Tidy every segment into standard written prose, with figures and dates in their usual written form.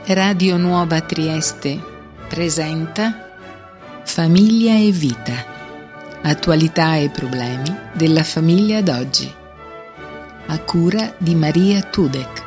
Radio Nuova Trieste presenta Famiglia e Vita. Attualità e problemi della famiglia d'oggi. A cura di Maria Tudek.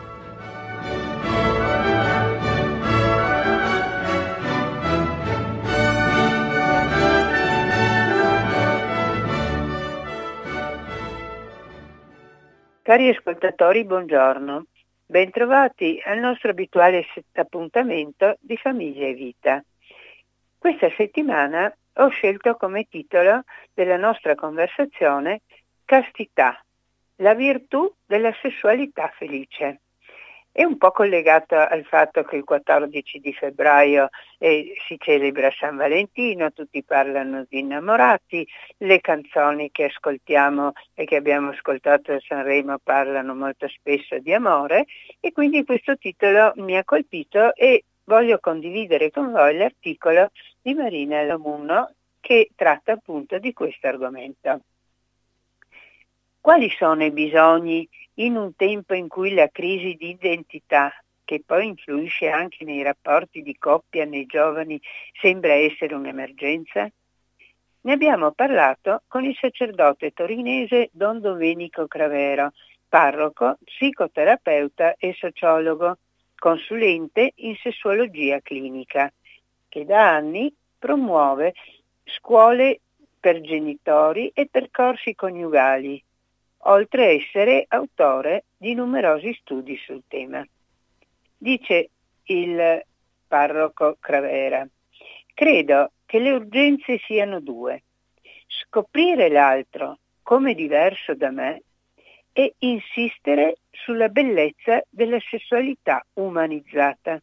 Cari ascoltatori, buongiorno. Bentrovati al nostro abituale appuntamento di Famiglia e Vita. Questa settimana ho scelto come titolo della nostra conversazione Castità, la virtù della sessualità felice. È un po' collegato al fatto che il 14 di febbraio si celebra San Valentino, tutti parlano di innamorati, le canzoni che ascoltiamo e che abbiamo ascoltato a Sanremo parlano molto spesso di amore, e quindi questo titolo mi ha colpito e voglio condividere con voi l'articolo di Marina Lamunno che tratta appunto di questo argomento. Quali sono i bisogni in un tempo in cui la crisi di identità, che poi influisce anche nei rapporti di coppia nei giovani, sembra essere un'emergenza? Ne abbiamo parlato con il sacerdote torinese Don Domenico Cravero, parroco, psicoterapeuta e sociologo, consulente in sessuologia clinica, che da anni promuove scuole per genitori e percorsi coniugali, oltre a essere autore di numerosi studi sul tema. Dice il parroco Cravera: credo che le urgenze siano due: scoprire l'altro come diverso da me e insistere sulla bellezza della sessualità umanizzata.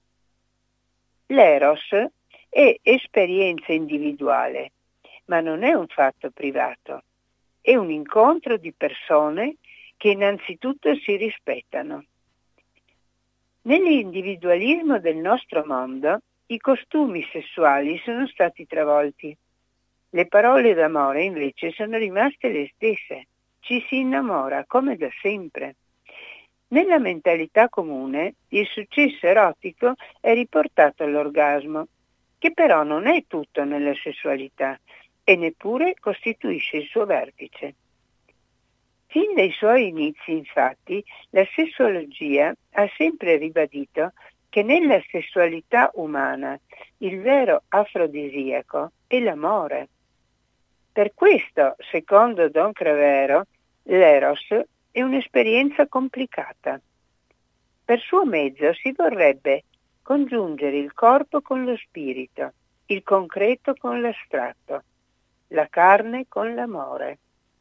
L'eros è esperienza individuale, ma non è un fatto privato. È un incontro di persone che innanzitutto si rispettano. Nell'individualismo del nostro mondo, i costumi sessuali sono stati travolti. Le parole d'amore invece sono rimaste le stesse. Ci si innamora come da sempre. Nella mentalità comune, il successo erotico è riportato all'orgasmo, che però non è tutto nella sessualità e neppure costituisce il suo vertice. Fin dai suoi inizi, infatti, la sessuologia ha sempre ribadito che nella sessualità umana il vero afrodisiaco è l'amore. Per questo, secondo Don Cravero, l'eros è un'esperienza complicata. Per suo mezzo si vorrebbe congiungere il corpo con lo spirito, il concreto con l'astratto, la carne con l'amore.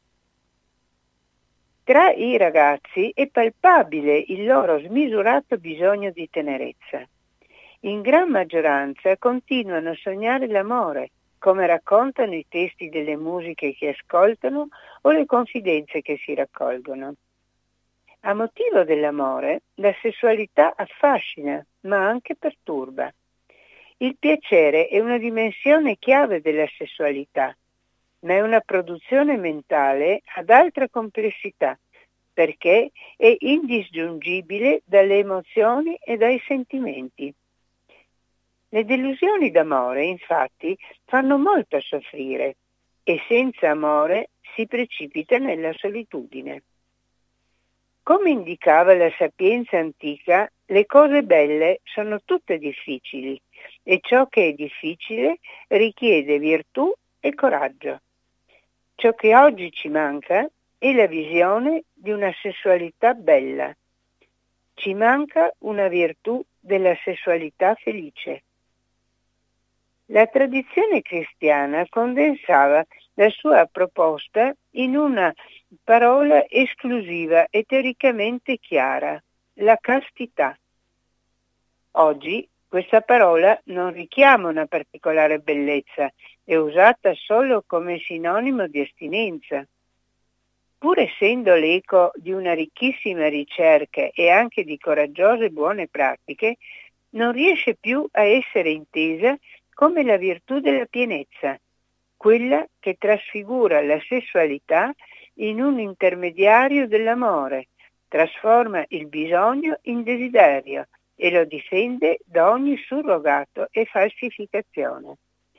Tra i ragazzi è palpabile il loro smisurato bisogno di tenerezza. In gran maggioranza continuano a sognare l'amore, come raccontano i testi delle musiche che ascoltano o le confidenze che si raccolgono. A motivo dell'amore, la sessualità affascina, ma anche perturba. Il piacere è una dimensione chiave della sessualità, ma è una produzione mentale ad altra complessità, perché è indisgiungibile dalle emozioni e dai sentimenti. Le delusioni d'amore, infatti, fanno molto soffrire e senza amore si precipita nella solitudine. Come indicava la sapienza antica, le cose belle sono tutte difficili e ciò che è difficile richiede virtù e coraggio. Ciò che oggi ci manca è la visione di una sessualità bella. Ci manca una virtù della sessualità felice. La tradizione cristiana condensava la sua proposta in una parola esclusiva e teoricamente chiara: la castità. Oggi questa parola non richiama una particolare bellezza, è usata solo come sinonimo di astinenza. Pur essendo l'eco di una ricchissima ricerca e anche di coraggiose buone pratiche, non riesce più a essere intesa come la virtù della pienezza, quella che trasfigura la sessualità in un intermediario dell'amore, trasforma il bisogno in desiderio e lo difende da ogni surrogato e falsificazione.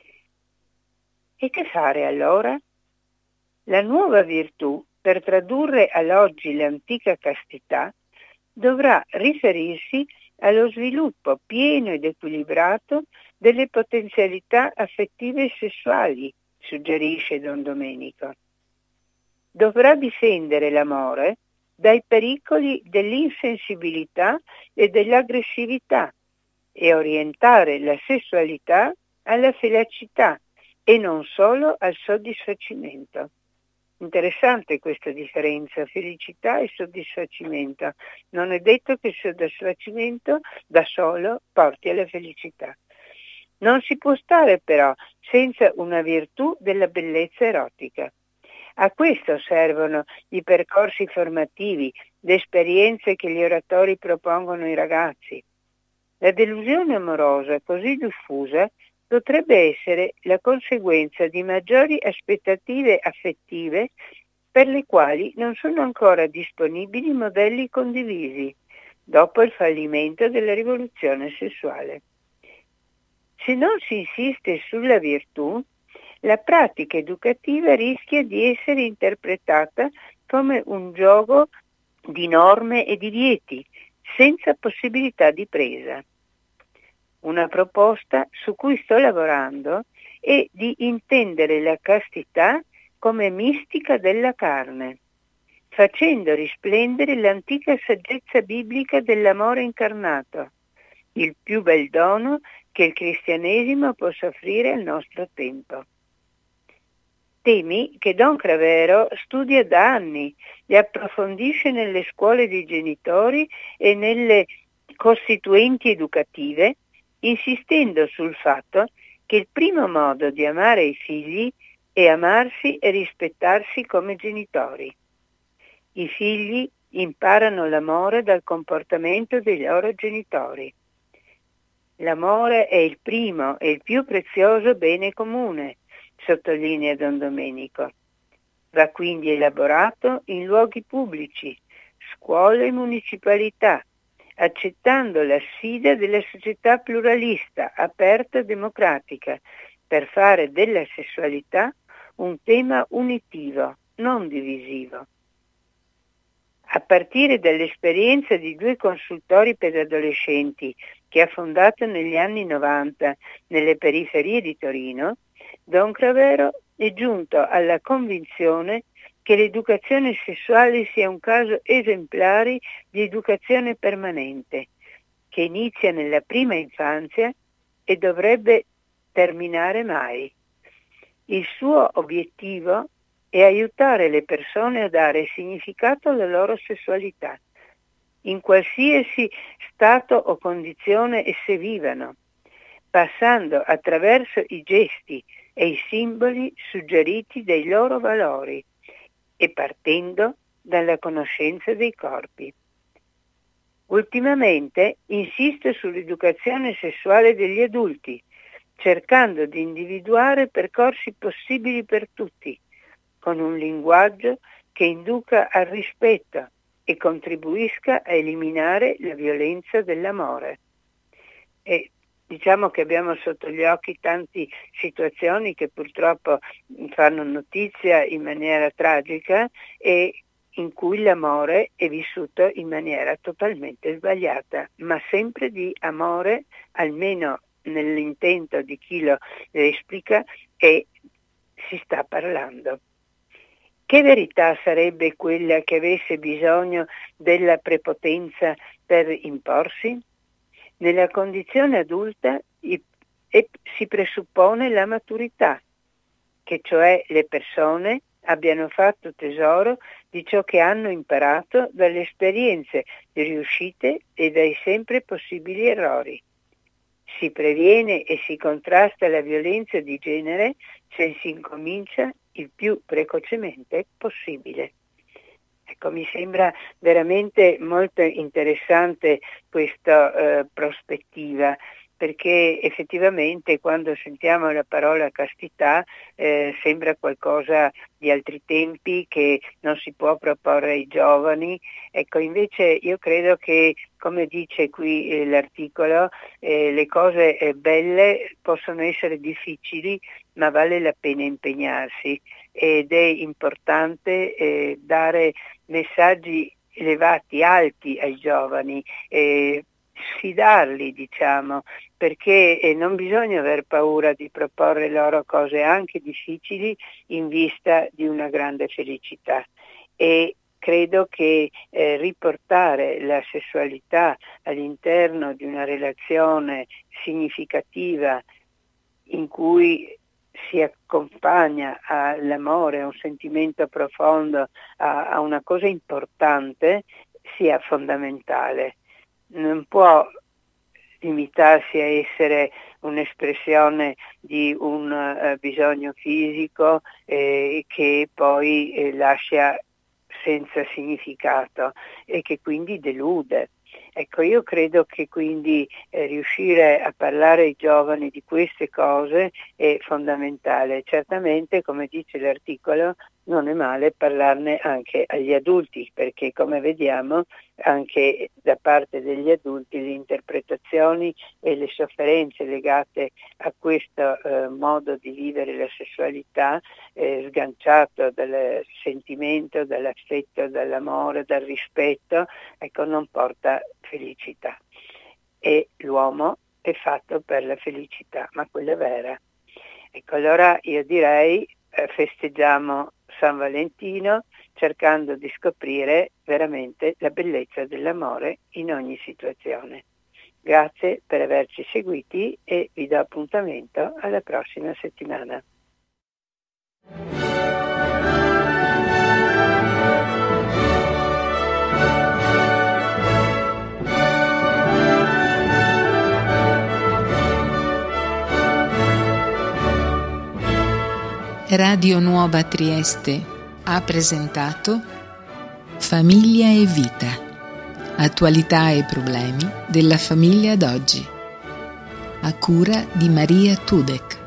E che fare allora? La nuova virtù, per tradurre all'oggi l'antica castità, dovrà riferirsi allo sviluppo pieno ed equilibrato delle potenzialità affettive e sessuali, suggerisce Don Domenico. Dovrà difendere l'amore dai pericoli dell'insensibilità e dell'aggressività e orientare la sessualità alla felicità e non solo al soddisfacimento. Interessante questa differenza, felicità e soddisfacimento. Non è detto che il soddisfacimento da solo porti alla felicità. Non si può stare però senza una virtù della bellezza erotica. A questo servono i percorsi formativi, le esperienze che gli oratori propongono ai ragazzi. La delusione amorosa così diffusa potrebbe essere la conseguenza di maggiori aspettative affettive per le quali non sono ancora disponibili modelli condivisi, dopo il fallimento della rivoluzione sessuale. Se non si insiste sulla virtù, la pratica educativa rischia di essere interpretata come un gioco di norme e divieti, senza possibilità di presa. Una proposta su cui sto lavorando è di intendere la castità come mistica della carne, facendo risplendere l'antica saggezza biblica dell'amore incarnato, il più bel dono che il cristianesimo possa offrire al nostro tempo. Temi che Don Cravero studia da anni e approfondisce nelle scuole dei genitori e nelle costituenti educative, insistendo sul fatto che il primo modo di amare i figli è amarsi e rispettarsi come genitori. I figli imparano l'amore dal comportamento dei loro genitori. L'amore è il primo e il più prezioso bene comune, sottolinea Don Domenico. Va quindi elaborato in luoghi pubblici, scuole e municipalità, accettando la sfida della società pluralista, aperta e democratica, per fare della sessualità un tema unitivo, non divisivo. A partire dall'esperienza di 2 consultori per adolescenti che ha fondato negli anni 90 nelle periferie di Torino, Don Cravero è giunto alla convinzione che l'educazione sessuale sia un caso esemplare di educazione permanente, che inizia nella prima infanzia e dovrebbe terminare mai. Il suo obiettivo è aiutare le persone a dare significato alla loro sessualità, in qualsiasi stato o condizione esse vivano, passando attraverso i gesti e i simboli suggeriti dai loro valori e partendo dalla conoscenza dei corpi. Ultimamente insiste sull'educazione sessuale degli adulti, cercando di individuare percorsi possibili per tutti, con un linguaggio che induca al rispetto e contribuisca a eliminare la violenza dell'amore. E diciamo che abbiamo sotto gli occhi tante situazioni che purtroppo fanno notizia in maniera tragica e in cui l'amore è vissuto in maniera totalmente sbagliata, ma sempre di amore, almeno nell'intento di chi lo esplica, e si sta parlando. Che verità sarebbe quella che avesse bisogno della prepotenza per imporsi? Nella condizione adulta si presuppone la maturità, che cioè le persone abbiano fatto tesoro di ciò che hanno imparato dalle esperienze riuscite e dai sempre possibili errori. Si previene e si contrasta la violenza di genere se si incomincia il più precocemente possibile. Ecco, mi sembra veramente molto interessante questa prospettiva, perché effettivamente quando sentiamo la parola castità sembra qualcosa di altri tempi che non si può proporre ai giovani. Ecco, invece io credo che, come dice qui l'articolo, le cose belle possono essere difficili, ma vale la pena impegnarsi ed è importante dare messaggi elevati, alti ai giovani, sfidarli, diciamo, perché non bisogna aver paura di proporre loro cose anche difficili in vista di una grande felicità. E credo che riportare la sessualità all'interno di una relazione significativa in cui si accompagna all'amore, a un sentimento profondo, a una cosa importante, sia fondamentale. Non può limitarsi a essere un'espressione di un bisogno fisico che poi lascia senza significato e che quindi delude. Ecco, io credo che quindi riuscire a parlare ai giovani di queste cose è fondamentale. Certamente, come dice l'articolo, non è male parlarne anche agli adulti, perché come vediamo anche da parte degli adulti le interpretazioni e le sofferenze legate a questo modo di vivere la sessualità sganciato dal sentimento, dall'affetto, dall'amore, dal rispetto, ecco, non porta felicità. E l'uomo è fatto per la felicità, ma quella vera. Ecco, allora io direi festeggiamo San Valentino cercando di scoprire veramente la bellezza dell'amore in ogni situazione. Grazie per averci seguiti e vi do appuntamento alla prossima settimana. Radio Nuova Trieste ha presentato Famiglia e Vita, attualità e problemi della famiglia d'oggi, a cura di Maria Tudek.